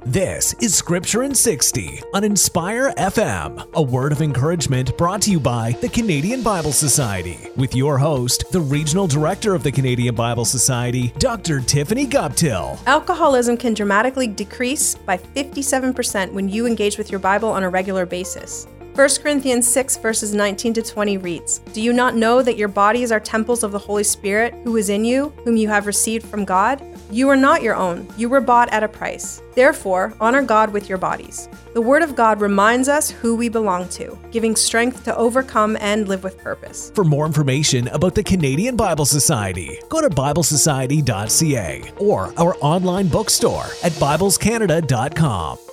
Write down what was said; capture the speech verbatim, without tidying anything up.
This is Scripture in sixty on Inspire F M, a word of encouragement brought to you by the Canadian Bible Society, with your host, the Regional Director of the Canadian Bible Society, Doctor Tiffany Guptill. Alcoholism can dramatically decrease by fifty-seven percent when you engage with your Bible on a regular basis. First Corinthians six verses nineteen to twenty reads, "Do you not know that your bodies are temples of the Holy Spirit who is in you, whom you have received from God? You are not your own. You were bought at a price. Therefore, honor God with your bodies." The Word of God reminds us who we belong to, giving strength to overcome and live with purpose. For more information about the Canadian Bible Society, go to bible society dot c a or our online bookstore at bibles canada dot com.